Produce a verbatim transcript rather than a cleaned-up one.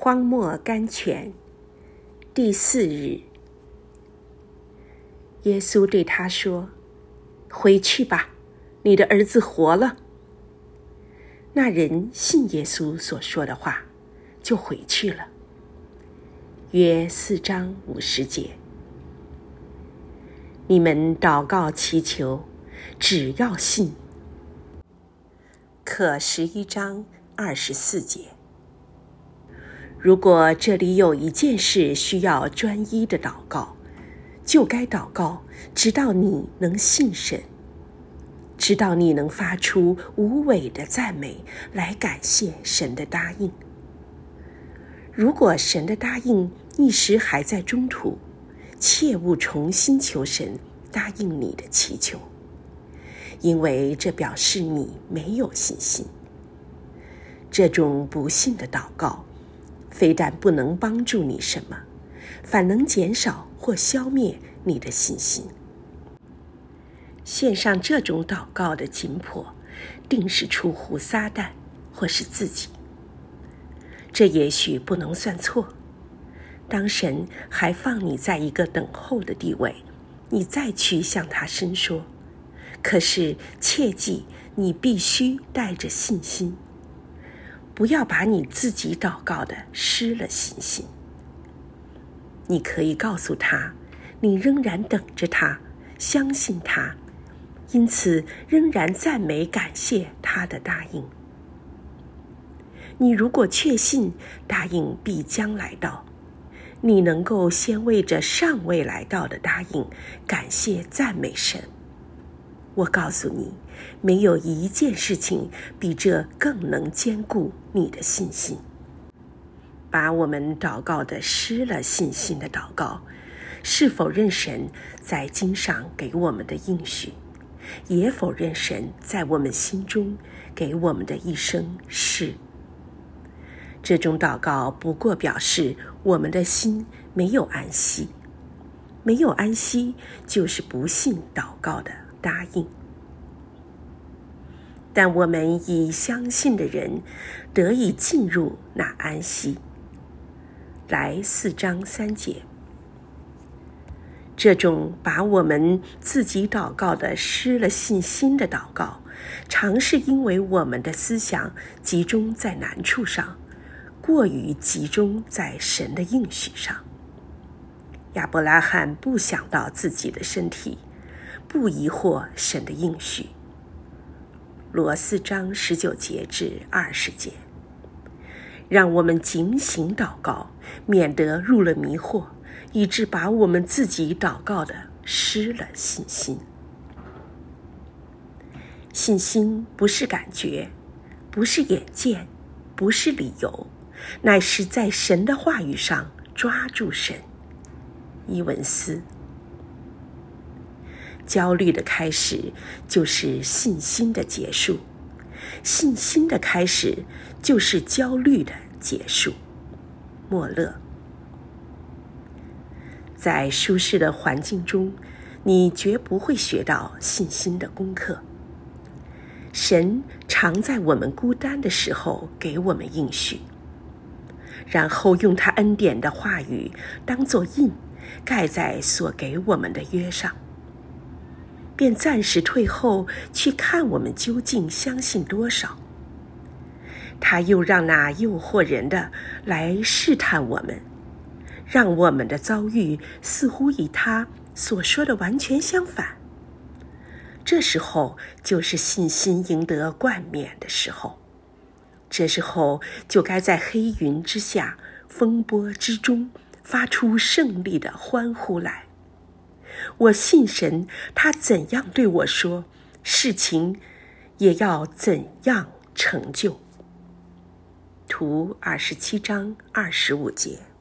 荒漠甘泉。第四日，耶稣对他说：回去吧，你的儿子活了。那人信耶稣所说的话，就回去了。约四章五十节。你们祷告祈求，只要信。可十一章二十四节。如果这里有一件事需要专一的祷告，就该祷告，直到你能信神，直到你能发出无伪的赞美来感谢神的答应。如果神的答应一时还在中途，切勿重新求神答应你的祈求，因为这表示你没有信心。这种不信的祷告非但不能帮助你什么，反能减少或消灭你的信心。献上这种祷告的紧迫，定是出乎撒旦或是自己。这也许不能算错。当神还放你在一个等候的地位，你再去向他伸说，可是切记，你必须带着信心，不要把你自己祷告的失了信心。你可以告诉他，你仍然等着他，相信他，因此仍然赞美感谢他的答应。你如果确信答应必将来到，你能够先为着尚未来到的答应感谢赞美神。我告诉你，没有一件事情比这更能坚固你的信心。把我们祷告的失了信心的祷告，是否认神在经上给我们的应许，也否认神在我们心中给我们的一生是。这种祷告不过表示我们的心没有安息，没有安息就是不信祷告的答应。但我们以相信的人得以进入那安息。来四章三节。这种把我们自己祷告的失了信心的祷告，常是因为我们的思想集中在难处上，过于集中在神的应许上。亚伯拉罕不想到自己的身体，不疑惑神的应许。罗四章十九节至二十节。让我们警醒祷告，免得入了迷惑，以致把我们自己祷告的失了信心。信心不是感觉，不是眼见，不是理由，乃是在神的话语上抓住神。伊文斯。焦虑的开始就是信心的结束，信心的开始就是焦虑的结束。莫勒。在舒适的环境中，你绝不会学到信心的功课。神常在我们孤单的时候给我们应许，然后用他恩典的话语当作印，盖在所给我们的约上，便暂时退后去看我们究竟相信多少。他又让那诱惑人的来试探我们，让我们的遭遇似乎与他所说的完全相反。这时候就是信心赢得冠冕的时候，这时候就该在黑云之下，风波之中发出胜利的欢呼来。我信神，他怎样对我说，事情也要怎样成就。图二十七章二十五节。